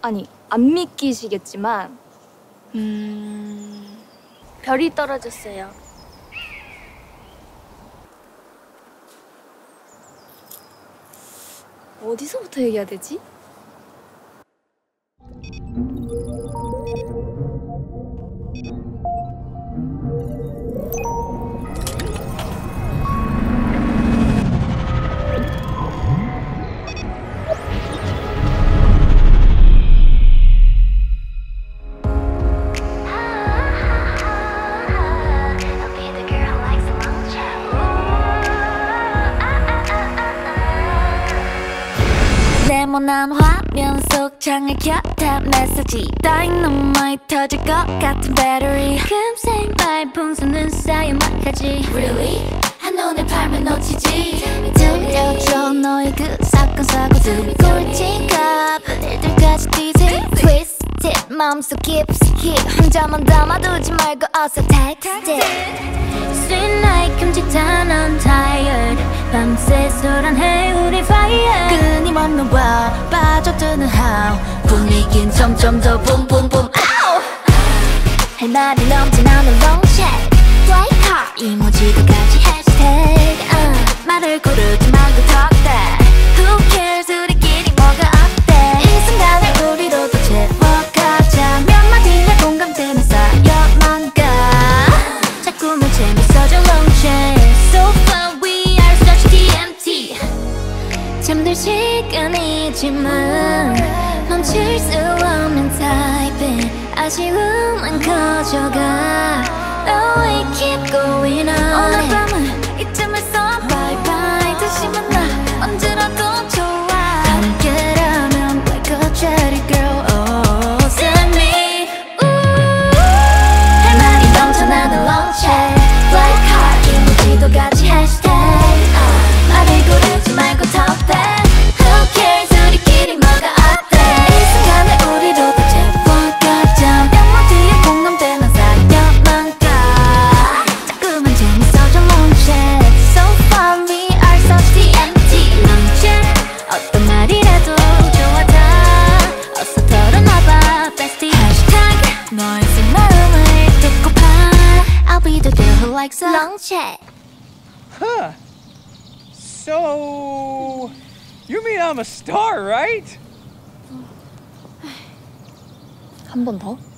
아니, 안 믿기시겠지만 별이 떨어졌어요. 어디서부터 얘기해야 되지? 네모난 화면 속 창을 켰다 메시지 따윈 너무 많이 터질 것 같은 배터리 금세 말풍선은 쌓여만까지 Really? 한눈에 팔면 놓치지 들려줘 너의 그 사건 사고들 꿀팁과 일들까지 디테일 Twisted 마음속 깊숙이 혼자만 담아두지 말고 어서 text it Sweet like 끔찍한 I'm tired 밤새 소란해 우리 fire 끊임없는 wow 빠져드는 how 분위긴 점점 더 붐붐붐 아우 할 말이 넘쳐나는 long chat Fly car 이모지도까지 hashtag 말을 고르지 말고 talk that Who cares 우리끼리 뭐가 어때 이 순간을 우리로 더 채워가자 몇 마디의 공감대는 쌓여만 가 자꾸만 재밌어져 long chat So fun we are such TMT 잠들 시간이지만 멈출 수 없는 타입인 아쉬움은 커져가 Oh we keep going on 오늘 밤은 이쯤에서 bye bye 다시 만나 언제라도 좋아 함께라면 like a cherry girl Oh send me 할 말이 넘쳐나는 long chat Fly car 이모지도 같이 hashtag 말을 고르지 말고 talk that Who cares 우리끼리 뭐가 어때 이 순간을 우리로 더 채워가자 몇 마디의 공감대는 쌓여만 가 자꾸만 재밌어져 long chat So fun we are such TMT long chat 어떤 말이라도 좋아 다 어서 털어놔봐 bestie hashtag 너의 속마음을 듣고파 I'll be the girl who likes a long chat Huh. So, you mean I'm a star, right? 한 번 더?